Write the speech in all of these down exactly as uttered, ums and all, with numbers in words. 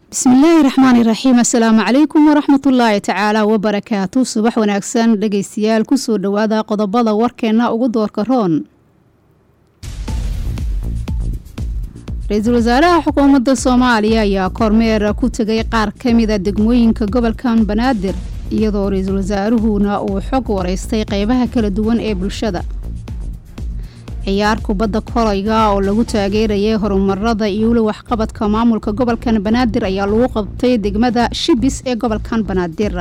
بسم الله الرحمن الرحيم السلام عليكم ورحمة الله تعالى وبركاته صباح وناكسان dhageystayaal ku soo dhawaada qodobada warkeena ugu doorka roon Ra'iisul Wasaaraha Xukuumadda Soomaaliya ayaa kormeer ku tagay qaar kamid ah degmooyinka gobolka Banaadir iyadoo Ra'iisul Wasaaruhuna uu xog wareystay qaybaha kala duwan ee bulshada ciyaar kubadda kolayga oo lagu taageerayay horumarada iyo waxqabadka maamulka gobolka Banaadir ayaa lagu qabtay degmada Shibis ee gobolka Banaadir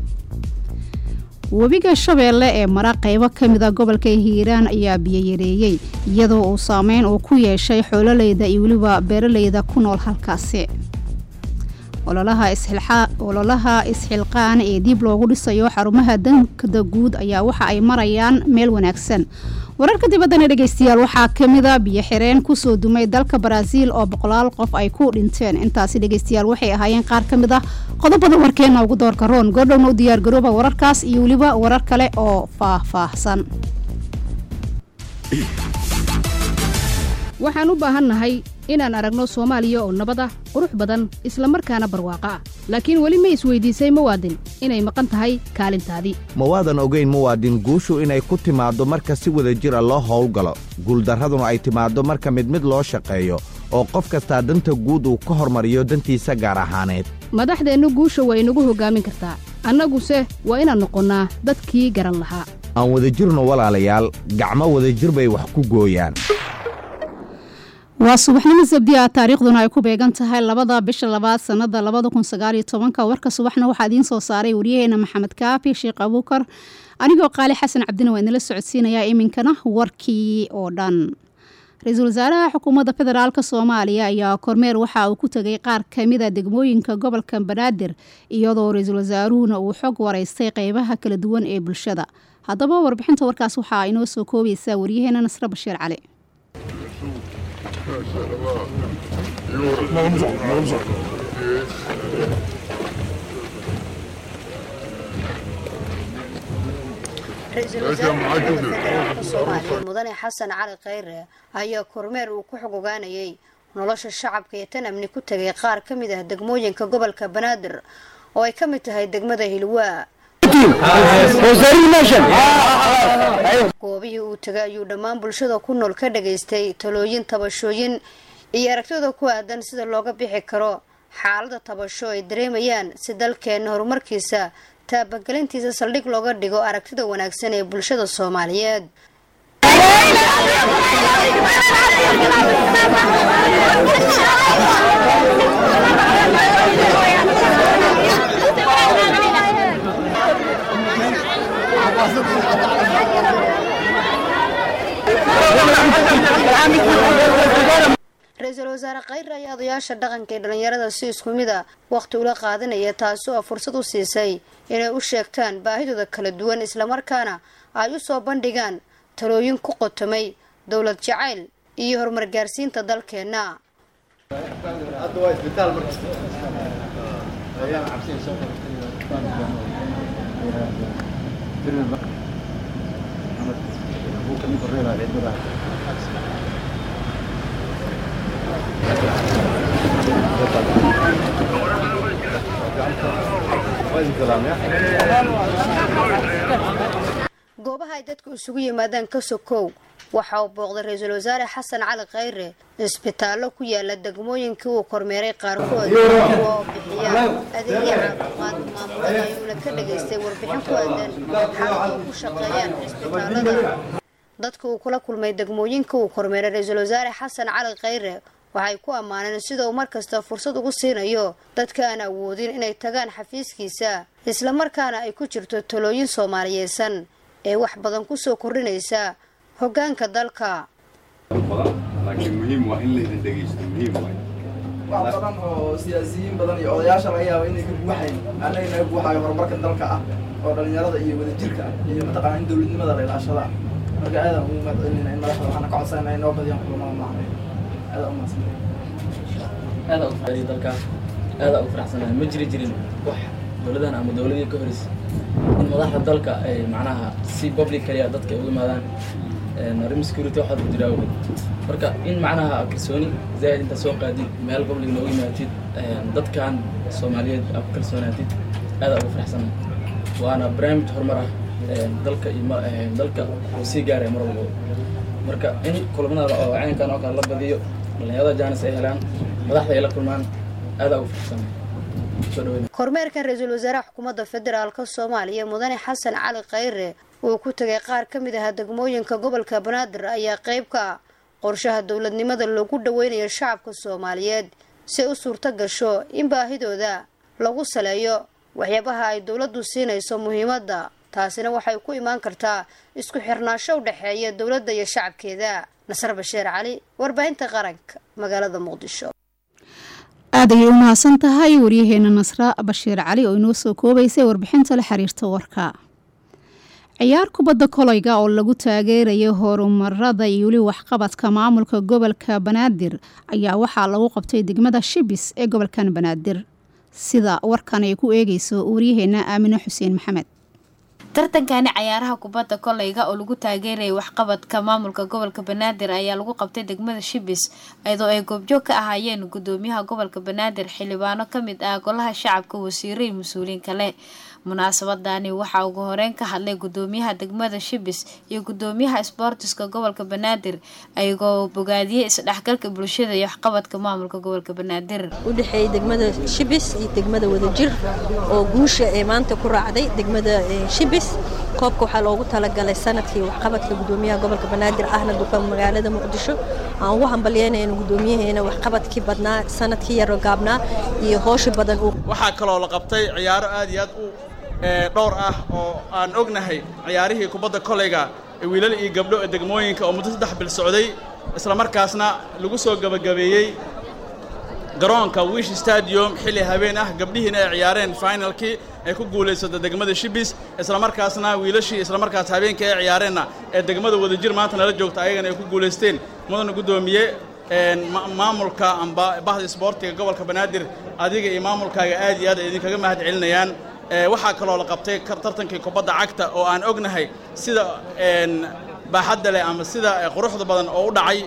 wabiga Shabeelle ee mara qaybo kamid ah gobolka Hiiraan ayaa biyeereeyay iyadoo uu saameyn uu ku yeeshay xoololeyda iyo waliba beeraleyda ku nool halkaasi ololaha isxilqa ololaha isxilqaan ee dib loogu dhisayo xarumaha danka guud ayaa waxa ay marayaan meel wanaagsan wararka dibadda dhageystayaal waxa kamid ah biyo xireen ku soo dumay dalka Brazil oo boqolaal qof ay ku dhinteen intaasi dhageystayaal waxay ahaayeen qaar kamid ah qodobada warkeena ugu doorka roon godhowna u diyaar garooba wararkaas iyo waliba warar kale oo faahfaahsan waxaan u baahannahay inaan aragno Soomaaliya oo nabad ah qurux badan isla markaana barwaaqo ah laakiin wali ma isweydiisay muwaadin inay maqan tahay kaalintaadii muwaadin ogeyn muwaadin guushu inay ku timaado marka si wada jir ah loo howlgalo guuldaraduna ay timaado marka mid mid loo shaqeeyo oo qof kasta danta guud uu ka hormariyo dantiisa gaar ahaaneed madaxdeenu guusha way inagu hogaamin kartaa annaguse waa inaan noqonnaa dadkii garan lahaa aan wada jirno walaalayaal gacmo wada jir bay wax ku gooyaan waa subaxnimo sabdiya taariikhduna ay ku beegan tahay labada bisha labaad sanada labada kun sagaal iyo toban warka subaxna waxa idin soo saaray wariyaheena Maxamed Kaafi Sheekh Abuukar anigoo qaali xasan cabdina waan la socodsiinaya iminkana warkii oo dhan Ra'iisul Wasaaraha Xukuumadda Federaalka Soomaaliya ayaa kormeer waxa uu ku tagay qaar kamid ah degmooyinka gobolka Banaadir iyadoo Ra'iisul Wasaaruhuna uu xog wareystay qaybaha kala duwan ee bulshada haddaba warbixinta warkaas waxa inoo soo koobaysaa wariyaheena Nasra Bashiir Cali رئيس الوزراء الصومالي مدني حسن علي خيره ayaa kormeer uu ku xogogaanayay nolosha shacabka ee tan amni ku tagay qaar kamid ah degmooyinka gobolka Banaadir oo ay kamid tahay degmada Hilwaa goobihii uu tagay ayuu dhammaan bulshada ku nool ka dhageystay talooyin tabashooyin iyo aragtida ku aadan sida looga bixi karo xaaladda tabasho ay dareemayaan si dalkeena horumarkiisa taabagelintiisa saldhig looga dhigo aragtida wanaagsan ee bulshada Soomaaliyeed Ra'iisul Wasaare Khayre ayaa odayaasha dhaqanka ee dhalinyarada si isku mid ah waqti ula qaadanaya taasoo fursad u siisay inay u sheegtaan baahidooda kala duwan isla markaana ay u soo bandhigaan talooyin ku qotomay dawlad jacayl iyo horumar gaarsiinta dalkeena goobaha ay dadku isugu yimaadaan ka sokow waxa uu booqday Ra'iisul Wasaare Xasan Cali Khayre isbitaallo ku yaala degmooyinka uu kormeeray qaarkood oo bixiya adeegyo caafimaad maamulada ayuuna ka dhageystay warbixin ku aadan xaaladda ku shaqeeyaan isbitaallada dadka uu kula kulmay degmooyinka uu kormeeray Ra'iisul Wasaare Xasan Cali Khayre waxay ku amaaneen sida uu markasta fursad ugu siinayo dadka aan awoodin inay tagaan xafiiskiisa isla markaana ay ku jirto talooyin Soomaaliyeedsan ee wax badan ku soo kordhinaysa hoggaanka dalka laakiin muhiim waa in la idin dhageysto muhiim waa wax badan oo siyaasiyiin badan iyo odayaasha laga yaabo inay ka buuxayaan annaga inaga buuxayo horumarka dalka ah oo dhalinyarada iyo wadajirka iyo mataqaana in dawladnimada la ilaashada marka aadan ugu mahadcelinayna in madaxda waxaan ka codsanaynaa inoo badiyaan kulmada maahan هذا أمر هذا أفعل ذلك هذا أفرحنا ما جري جرين وح دولتنا أم دولتي كهرس المضاحة ذلك معناها سي بابليك كريا ذاتك أول ما دان arrin security waxaad ku jiraa awgeed marka in macnaha kalsooni zaid inta soo qaadid meel gobol inoogu yimaatid dadkan Soomaaliyeed aad ku kalsoonaatid aad ugu faraxsan waana barnaamij horumar ah dalka iyo dalka oo sii gaaray mar walba marka in kulamada oo caynkan oo kala badiyo dhalinyarada jaanis ay helaan madaxda ay la kulmaan aad ugu faraxsan kormeerka ra'iisul wasaaraha xukuumadda federaalka Soomaaliya mudane Xasan Cali Khayre oo ku tagay qaar ka mid ah degmooyinka gobolka Banaadir ayaa qayb ka ah qorshaha dawladnimada lagu dhaweynayo shacabka Soomaaliyeed si u suurta gasho in baahidooda lagu saleeyo waxyaabaha ay dawladdu siinayso muhiimadda taasina waxay ku imaan kartaa isku xirnaansho u dhaxeeya dawladda iyo shacabkeeda Nasr Bashiir Cali warbaahinta qaranka magaalada Muqdisho aad ayay u mahadsan tahay wariyaheena Nasra Bashiir Cali oo inoo soo koobaysay warbixinta la xiriirta warka ciyaar kubadda kolayga oo lagu taageerayo horumarada iyo wali waxqabadka maamulka gobolka Banaadir ayaa waxaa lagu qabtay degmada Shibis ee gobolkan Banaadir sida warkan ay ku eegayso wariyaheena Aamina Xuseen Maxamed tartankani ciyaaraha kubadda kolayga oo lagu taageeray waxqabadka maamulka gobolka Banaadir ayaa lagu qabtay degmada Shibis iyadoo ay goobjoog ka ahaayeen gudoomiyaha gobolka Banaadir xildhibaano kamid ah golaha shacabka wasiirro iyo mas'uuliyiin kale munaasabadani waxa ugu horeen ka hadlay gudoomiyaha degmada Shibis iyo gudoomiyaha sportiska gobolka Banaadir ayagoo bogaadiyay isdhaxgalka bulshada iyo waxqabadka maamulka gobolka Banaadir u dhaxay degmada Shibis iyo degmada Wadajir oo guusha ee maanta ku raacday degmada Shibis koobka waxa loogu talagalay sanadkii waxqabadka gudoomiyaha gobolka Banaadir ahna duqa magaalada Muqdisho aan u hambalyeynayno gudoomiyaheena waxqabadkii badnaa sanadkii yar gaabnaa iyo hoosh badan uu waxa kale oo la qabtay ciyaaro aad iyo aad u dhowr ah oo aan ognahay ciyaarihii kubadda kolayga ee wiilal iyo gabdho ee degmooyinka oo muddo saddex bil socday isla markaasna lagu soo gabagabeeyay garoonka Wish Stadium xilli habeen ah gabdhihiina ay ciyaareen finalkii ay ku guuleysatay degmada Shibis isla markaasna wiilashii isla markaas habeenkii ay ciyaareenna ee degmada Wadajir maanta nala joogta ayagana ay ku guuleysteen mudana gudoomiye maamulka amba bahda sportiga gobolka Banaadir adiga iyo maamulkaaga aad iyo aad idinkaga mahad celinayaan waxaa kaloo la qabtay tartankii kubadda cagta oo aan ognahay sida baaxadda leh ama sida quruxda badan oo u dhacay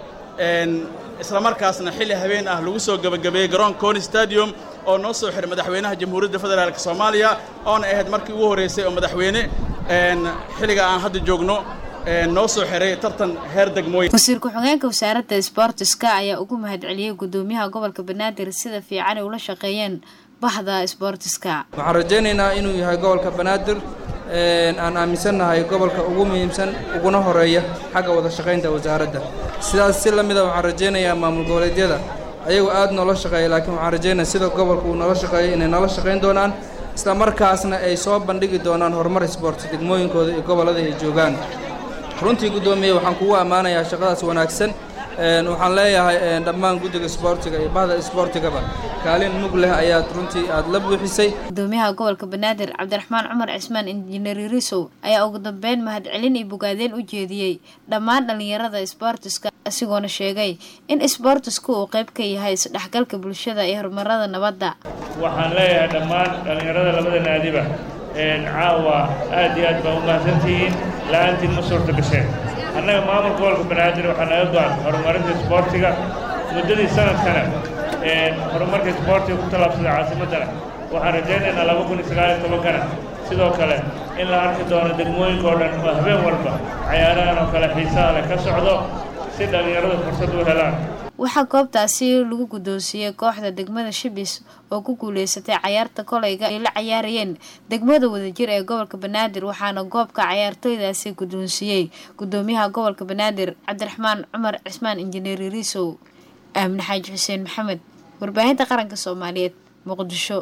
isla markaasna xilli habeen ah lagu soo gabagabeeyay garoonka Koni Stadium oo noo soo xiray madaxweynaha Jamhuuriyadda Federaalka Soomaaliya oo ahayd markii ugu horeysay oo madaxweyne xilliga aan hadda joogno noo soo xiray tartan heer degmooyin wasiir ku-xigeenka wasaaradda sportiska ayaa ugu mahad celiyay gudoomiyaha gobolka Banaadir sida fiican ay ula shaqeeyeen bahda sportiska waxaan rajaynaynaa inuu yahay gobolka Banaadir aan aaminsanahay gobolka ugu muhiimsan uguna horeeya xagga wada shaqeynta wasaaradda sidaas si lamid ah waxaan rajaynayaa maamul goboleedyada ayagu aad noola shaqeeya laakiin waxaan rajaynayaa sida gobolka uu noola shaqeeyo inay noola shaqeyn doonaan isla markaasna ay soo bandhigi doonaan horumar sport degmooyinkooda iyo gobolada ay joogaan runtii gudoomiye waxaan kugu ammaanayaa shaqadaas wanaagsan waxaan leeyahay dhammaan guddiga sportiga iyo bahda sportigaba kaalin mug leh ayaad runtii aad la buuxisay gudoomiyaha gobolka Banaadir Cabdiraxmaan Cumar Cismaan Engineer Risow ayaa ugu dambeyn mahad celin iyo bogaadeen u jeediyay dhammaan dhalinyarada sportiska asigoona sheegay in sportisku uu qayb ka yahay isdhaxgalka bulshada iyo horumarada nabadda waxaan leeyahay dhammaan dhalinyarada labada naadiba caawa aad iyo aad baa u mahadsantihiin la'aantiin ma suurta gasheen annaga maamulka gobolka Banaadir waxaa naga go'an horumarinta sportiga muddadii sanadkana horumarka sportiga ku talaabsada caasimadana waxaan rajaynaynaa laba kun iyo sagaal iyo tobankana sidoo kale in la arki doono degmooyinka oo dhan oo habeen walba cayaarahan oo kale xiisaha leh ka socdo si dhalinyaradu fursad u helaan waxaa goobtaasi lagu gudoonsiyay kooxda degmada Shibis oo ku guuleysatay ciyaarta kolayga ay la ciyaarayeen degmada Wadajir ee gobolka Banaadir waxaana goobka ciyaartoydaasi gudoonsiyay gudoomiyaha gobolka Banaadir Cabdiraxmaan Cumar Cismaan Engineer Risow Aamin Xaaji Xuseen Maxamed warbaahinta qaranka Soomaaliyeed Muqdisho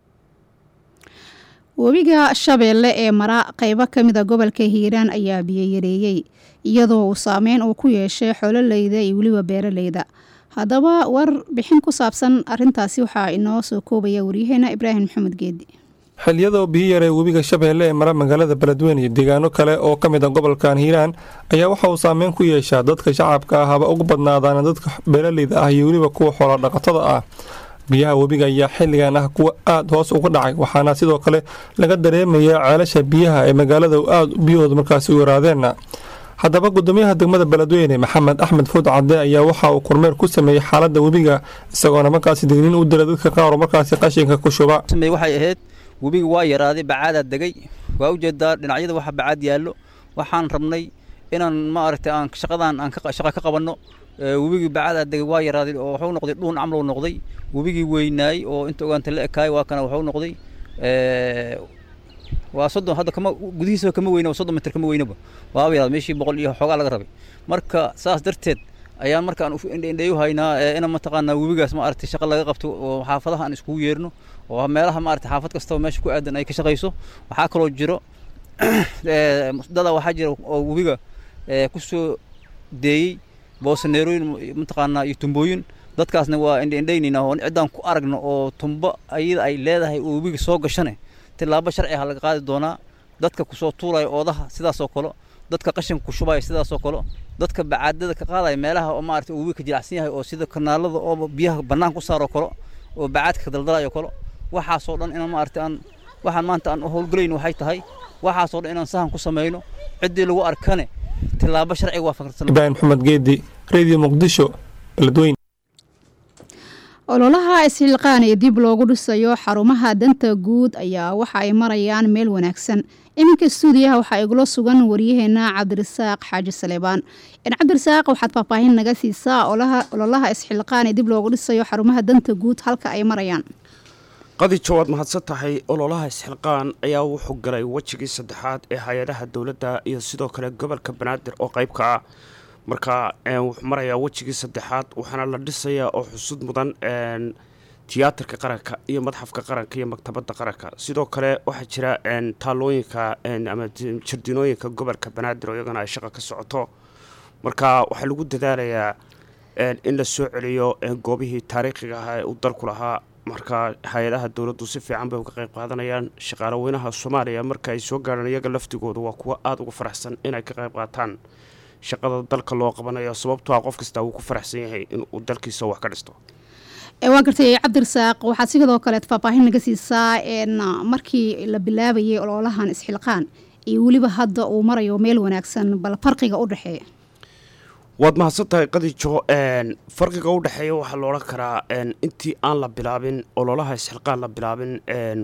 webiga Shabeelle ee mara qaybo kamid ah gobolka Hiiraan ayaa biyo yareeyay iyadoo uu saameyn uu ku yeeshay xoololeyda iyo waliba beeraleyda haddaba war bixin ku saabsan arintaasi waxaa inoo soo koobaya wariyaheena Ibraahim Maxamed Geedi xilliyada biyo yaree webiga Shabeelle ee mara magaalada Beledweyne iyo deegaano kale oo kamid ah gobolkan Hiiraan ayaa waxa uu saameyn ku yeeshaa dadka shacabka ah haba ugu badnaadaan dadka beeraleyda ah iyo waliba kuwa xoolo dhaqatada ah biyaha webiga ayaa xilligan ah kuwa aad hoos uga dhacay waxaana sidoo kale laga dareemayaa ceelasha biyaha ee magaalada aad biyahooda markaasi u yaraadeen haddaba gudoomiyaha degmada beledweyne maxamed axmed fuud cadde ayaa waxa uu kormeer ku sameeyey xaaladda webiga isagoona markaasi digniin u diray dadka qaar oo markaasi qashinka ku shuba waxay ahayd webiga waa yaraaday bacaadaa degay waa ujeedaa dhinacyada waxa bacaad yaallo waxaan rabnay inaan maaragtay aan shaqadan aan shaqa ka qabanno webigii bacaadaa degay waa yaraaday oo wuxuu noqday dhuun camal uu noqday webigii weynaay oo inta ogaanta la ekaay waa kana wuxuu noqday waa soddon hadda kama gudihiisa kama weyna soddon mitir kama weynaba waa yaraad meeshii boqol iyo xogaa laga rabay marka saas darteed ayaan markaan indheeyo haynaa in mataqaanaa webigaas ma aragtay shaqo laga qabto oo xaafadaha aan iskugu yeerno oo meelaha ma aragtay xaafad kasta meesha ku aadan ay ka shaqayso waxaa kaloo jiro dada waxaa jira oo webiga ku soo deeyey boosaneerooyin mataqaanaa iyo tumbooyin dadkaasna waa indheynayna oo ciddaan ku aragno oo tumbo ayada ay leedahay oo webiga soo gashane tilaabo sharci ah laga qaadi doonaa dadka ku soo tuuraya oodaha sidaas oo kale dadka qashinka ku shubaya sidaas oo kale dadka bacaadada ka qaadaya meelaha oo maaragtay webiga ka jilicsan yahay oo sida kanaalada oo biyaha bannaan ku saaro kale oo bacaadka daldalayo kale waxaas oo dhan inaan maaragtay aan waxaan maanta aan howlgalayn waxay tahay waxaas oo dhan inaan sahan ku sameeyno ciddii lagu arkane tilaabo sharci waafaqsan ibraahim maxamed geedi radio muqdisho beledweyne ololaha isxilqaan ee dib loogu dhisayo xarumaha danta guud ayaa waxa ay marayaan meel wanaagsan iminka stuudiyaha waxaa igula sugan waryaheena cabdirasaaq xaaji saleebaan cabdirasaaq waxaad faahfaahin naga siisaa ololaha isxilqaan ee dib loogu dhisayo xarumaha danta guud halka ay marayaan qadijo waad mahadsan tahay ololaha isxilqaan ayaa wuxuu galay wejigii saddexaad ee hay-adaha dowladda iyo sidoo kale gobolka banaadir oo qayb ka ah marka wuxuu marayaa wejigii saddexaad waxaana la dhisayaa oo xusud mudan tiyaatarka qaranka iyo madxafka qaranka iyo maktabadda qaranka sidoo kale waxaa jira taalooyinka ama jardinooyinka gobolka banaadir oo iyagana ay shaqa ka socoto marka waxaa lagu dadaalayaa in la soo celiyo goobihii taariikhiga ahaa ee uu dalku lahaa marka hay-adaha dowladdu si fiican bay uga qayb qaadanayaan shaqaale weynaha soomaaliya marka ay soo gaarhaan iyaga laftigooda waa kuwo aada uga faraxsan inay ka qayb qaataan shaqada dalka loo qabanayo sababtoo ah qof kasta wuu ku faraxsan yahay inuu dalkiisa wax ka dhisto waa gartay cabdirasaaq waxaad sidoo kale faahfaahin naga siisaa markii la bilaabayay ololahan isxilqaan iyo weliba hadda uu marayo meel wanaagsan bal farqiga u dhexeeya waad mahadsan tahay qadijo farqiga u dhexeeya waxaa la odhan karaa intii aan la bilaabin ololaha isxilqaan la bilaabin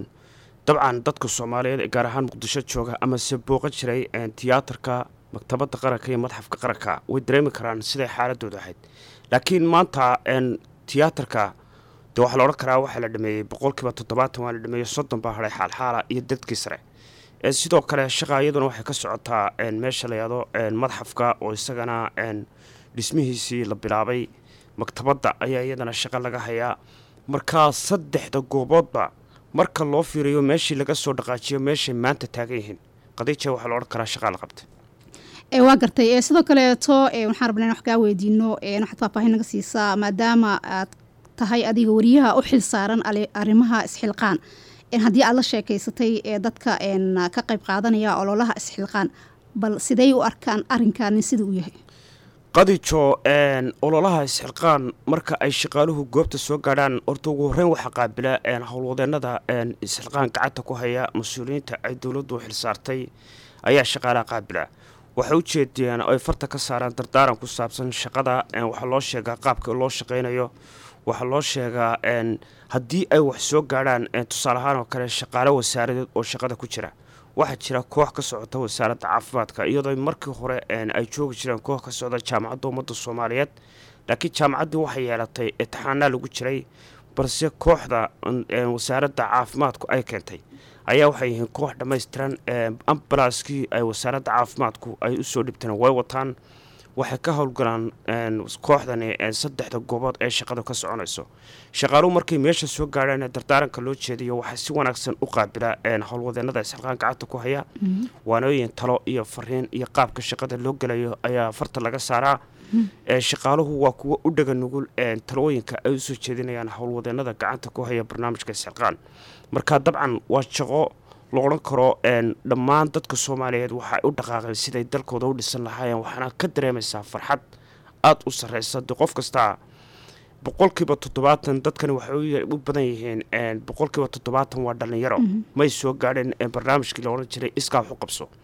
dabcan dadka soomaaliyeed ee gaar ahaan muqdisho jooga ama se booqan jiray tiyaatarka maktabadda qaranka iyo madxafka qaranka way dareemi karaan siday xaaladooda ahayd laakiin maanta tiyaatarka de waxaa la odhan karaa waxaa la dhameeyey boqolkiiba toddobaatan waa la dhameeyey soddon baa hadhay xaalxaala iyo dadkii sare sidoo kale shaqa iyaduna waxay ka socotaa meesha la yahdo madxafka oo isagana dhismihiisii la bilaabay maktabadda ayaa iyadana shaqo laga hayaa markaa saddexda gooboodba marka loo fiiriyo meeshii laga soo dhaqaajiyo meeshay maanta taagan yihiin qadiija waxaa la odhan karaa shaqaa la qabtay waa gartay sidoo kaleeto waxaan rabnaa in wax kaa weydiino waxaad faahfaahin naga siisaa maadaama aad tahay adiga wariyaha u xil saaran arrimaha isxilqaan haddii aad la sheekaysatay dadka ka qayb qaadanaya ololaha isxilqaan bal siday u arkaan arrinkan sida uu yahay qadijo ololaha isxilqaan marka ay shaqaaluhu goobta soo gaadhaan horta ugu horreyn waxaa qaabila howlwadeennada isxilqaan gacanta ku haya mas-uuliyiinta ay dowladdu u xil saartay ayaa shaqaalaha qaabila waxay u jeediyeen ay farta ka saaraan dardaaran ku saabsan shaqada waxaa loo sheegaa qaabka loo shaqaynayo waxaa loo sheegaa haddii ay wax soo gaadhaan tusaale ahaan oo kale shaqaale wasaaradeed oo shaqada ku jira waxaa jira koox ka socota wasaaradda caafimaadka iyadoo markii hore ay joogi jireen koox ka socda jaamacadda ummadda soomaaliyeed laakiin jaamacaddii waxay yeelatay imtixaanaa lagu jiray balse kooxda wasaaradda caafimaadku ay keentay ayaa waxay yihiin koox dhammaystiran ambalaaskii ay wasaaradda caafimaadku ay u soo dhibteen way wataan waxay ka howlgalaan kooxdani saddexda goobood ee shaqadu ka soconayso shaqaaluhu markay meesha soo gaadhaan dardaaranka loo jeediyo waxaa si wanaagsan u qaabila howlwadeennada isxilqaan gacanta ku haya waanooyin talo iyo fariin iyo qaabka shaqada loo gelayo ayaa farta laga saaraa shaqaaluhu waa kuwo u dhaga nugul talooyinka ay usoo jeedinayaan howlwadeennada gacanta ku haya barnaamijka isxilqaan marka dabcan waa shaqo la odhan karo dhammaan dadka soomaaliyeed waxay u dhaqaaqeen siday dalkooda u dhisan lahaayeen waxaana ka dareemaysaa farxad aada u sarreysa de qof kastaa boqolkiiba toddobaatan dadkani waxay u badan yihiin boqolkiiba toddobaatan waa dhallinyaro may soo gaadheen barnaamijkii la odhan jiray iskaa wax u qabso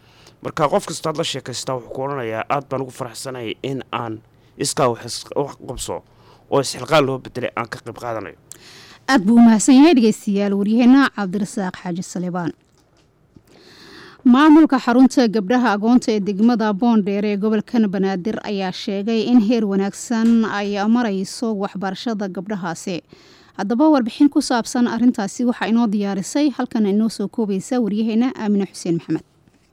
marka qof kasta aad la sheekaystaa wuxuu ku odhanayaa aad baan ugu faraxsanahay in aan iskaa wax qabso oo isxilqaan loo bedelay aan ka qayb qaadanayo. aad buu mahadsan yahay dhegeystayaal waryaheena Cabdirasaaq Xaaji Salibaan. maamulka xarunta gabdhaha agoonta ee degmada Boondheer ee gobolka Banaadir ayaa sheegay in heer wanaagsan ay marayso waxbarashada gabdhahaasi. haddaba warbixin ku saabsan arintaasi waxa inoo diyaarisay halkan inoo soo koobaysa waryaheena Aamina Xuseen Maxamed.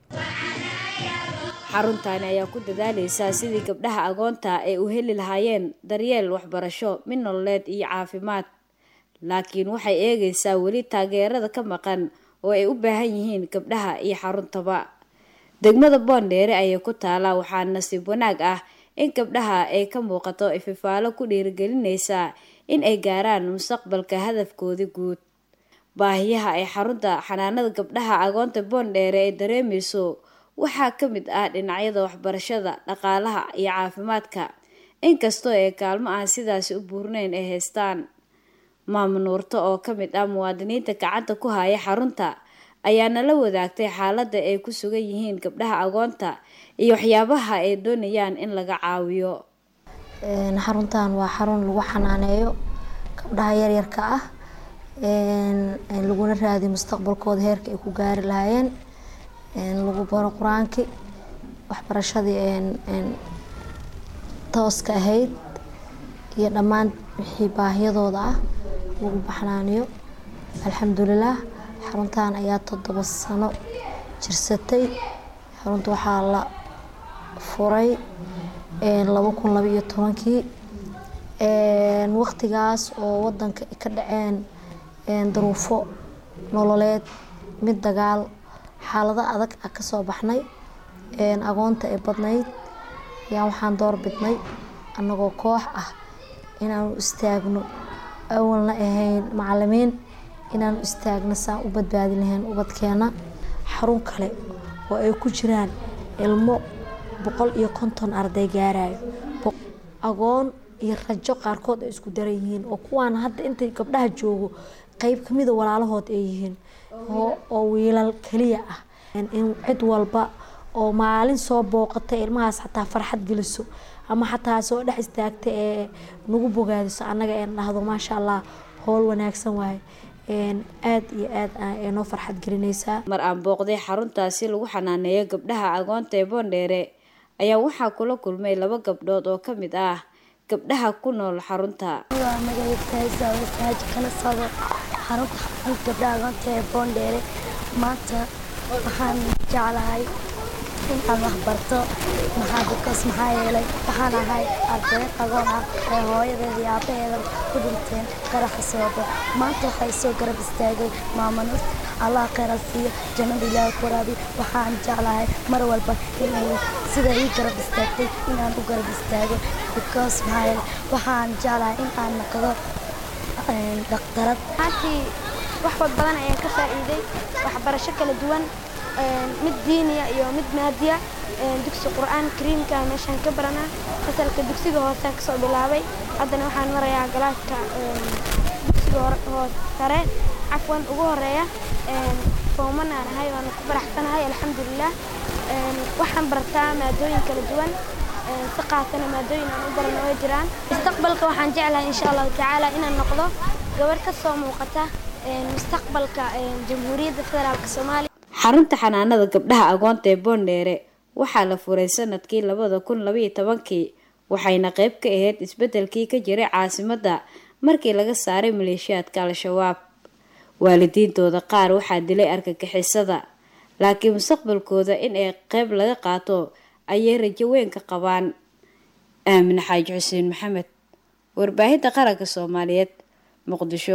xaruntan ayaa ku dadaalaysa sidii gabdhaha agoonta ay u heli lahaayeen daryeel waxbarasho mid nololeed iyo caafimaad, laakiin waxay eegaysaa weli taageerada ka maqan oo ay u baahan yihiin gabdhaha iyo xaruntaba. degmada Boondheer ayay ku taala waxaa nasiib wanaag ah in gabdhaha ay ka muuqato ififaalo ku dhiirigelinaysa in ay gaaraan mustaqbalka hadafkoodii guud. baahiyaha ay xarunta xanaanada gabdhaha agoonta Boondheer ay dareemayso waxaa ka mid ah dhinacyada waxbarashada, dhaqaalaha iyo caafimaadka, inkastoo ay kaalmo aan sidaas u buurnayn ay haystaan. Maamul Nuurto oo ka mid ah muwaadiniinta gacanta ku haya xarunta ayaa nala wadaagtay xaaladda ay ku sugan yihiin gabdhaha agoonta iyo waxyaabaha ay doonayaan in laga caawiyo. een xaruntan waa xarun lagu xanaaneeyo gabdhaha yaryarka ah een laguna raadiyo mustaqbalkooda heerka ay ku gaari lahaayeen, een lagu baro quraanka, waxbarashadii een een tooska ahayd iyo dhammaan wixii baahiyadooda ah lagu baxnaaniyo. alxamdulillaah xaruntan ayaa toddoba sano jirsatay. xarunta waxaa la furay een laba kun laba iyo tobankii een waqtigaas oo wadanka ka dhaceen een duruufo nololeed, mid dagaal, xaalado adag ah ka soo baxnay, een agoonta ay badnayd yaa waxaan door bidnay annagoo koox ah inaan u istaagno awalna ahayn macallimiin inaan u istaagno saan u badbaadin lahayn ubadkeena. xarun kale oo ay ku jiraan ilmo boqol iyo konton arday gaarayo, agoon iyo rajo qaarkood ay isku daran yihiin oo kuwaan hadda intay gabdhaha joogo qayb ka mid ah walaalahood ay yihiin oo wiilal kaliya ah. in cid walba oo maalin soo booqatay ilmahaas xataa farxad geliso ama xataa soo dhex istaagtay ee nagu bogaadiso annaga ee dhahdo maasha Allah howl wanaagsan waay, een aad iyo aad ay noo farxad gelinaysaa. mar aan booqday xaruntaasi lagu xanaaneeyo gabdhaha agoonta ee Boondheer ayaa waxaa kula kulmay laba gabdhood oo ka mid ah gabdhaha ku nool xarunta. waa magacayga Saaji kana soo xarunta gabdhaha agoonta ee Boondheer. maanta waxaan jeclahay in aan wax barto maxaa because maxaa yeelay waxaan ahay arday agoon ah ee hooyadeeda iyo aabaheeda ku dhinteen qaraxa sababo. maanta waxay soo garab istaagay Maamul Nuurto, Allah khayr ha siiyo, jannada Ilaahay ku waraabiyo. waxaan jeclahay mar walba inay sida ii garab istaagtay inaan u garab istaago because maxaa yeelay waxaan jeclahay in aan noqdo dhaqtarad. maantii wax badan ayaan ka faa'iiday, waxbarasho kala duwan, mid diiniya iyo mid maadiya. dugsi quraan kariimka meeshaan ka baranaa, fasalka dugsiga hoose ka soo bilaabay, haddana waxaan marayaa galaaska dugsiga hoose sare cafwan ugu horeeya. fooman aan ahay waan ku faraxsanahay alxamdulillaah. waxaan bartaa maadooyin kala duwan, si qaasana maadooyin aan u barano oo jiraan. mustaqbalka waxaan jeclahay insha Allah tacaala inaan noqdo gabar ka soo muuqata mustaqbalka jamhuuriyadda federaalka Soomaaliya. xarunta xanaanada gabdhaha agoonta ee Boondheer waxaa la furay sanadkii labada kun laba iyo tobankii, waxayna qayb ka ahayd isbedelkii ka jiray caasimadda markii laga saaray maleeshiyaadka Al-Shabaab. waalidiintooda qaar waxaa dilay argagixisada, laakiin mustaqbalkooda in ay qayb laga qaato ayay rajo weyn ka qabaan. Aamina Xaaji Xuseen Maxamed, warbaahinta qaranka Soomaaliyeed, Muqdisho.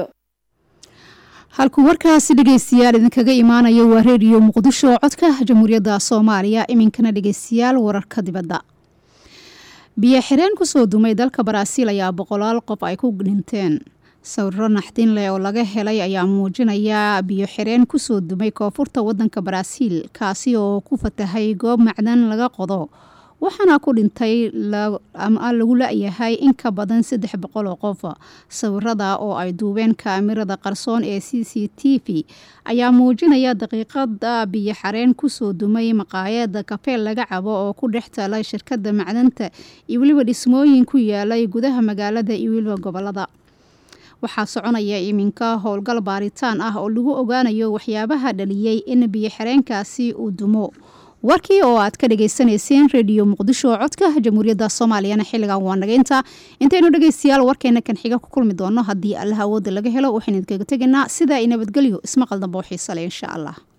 halku warkaasi dhageystayaal idinkaga imaanayo waa reediyo Muqdisho codka Jamhuuriyadda Soomaaliya. iminkana dhageystayaal wararka dibadda. biyo xireen ku soo dumay dalka Baraasiil ayaa boqolaal qof ay ku dhinteen. sawirro naxdin leh oo laga helay ayaa muujinaya biyo xireen ku soo dumay koonfurta wadanka Baraasiil kaasi oo ku fatahay goob macdan laga qodo waxaana ku dhintay ama lagu la-yahay in ka badan saddex boqol oo qof. Sawirada oo ay duubeen kaamirada qarsoon ee C C T V ayaa muujinaya daqiiqada biyo xareen kusoo dumay maqaayada kafee laga cabo oo ku dhex talay shirkadda macdanta iyo weliba dhismooyin ku yaalay gudaha magaalada iyo weliba gobolada. waxaa soconaya iminka howlgal baaritaan ah oo lagu ogaanayo waxyaabaha dhaliyay in biyo xireenkaasi uu dumo. warkii oo aad ka dhageysanayseen radio muqdisho codka jamhuuriyadda Soomaaliya xilligan waa nageynta intaynu dhageystayaal warkeena kan xiga ku kulmi doono haddii Allah awood laga helo waxaan idinkaga tagnaa sida ay nabadgelyo ismaqal dambe oo xiiso leh insha Allah.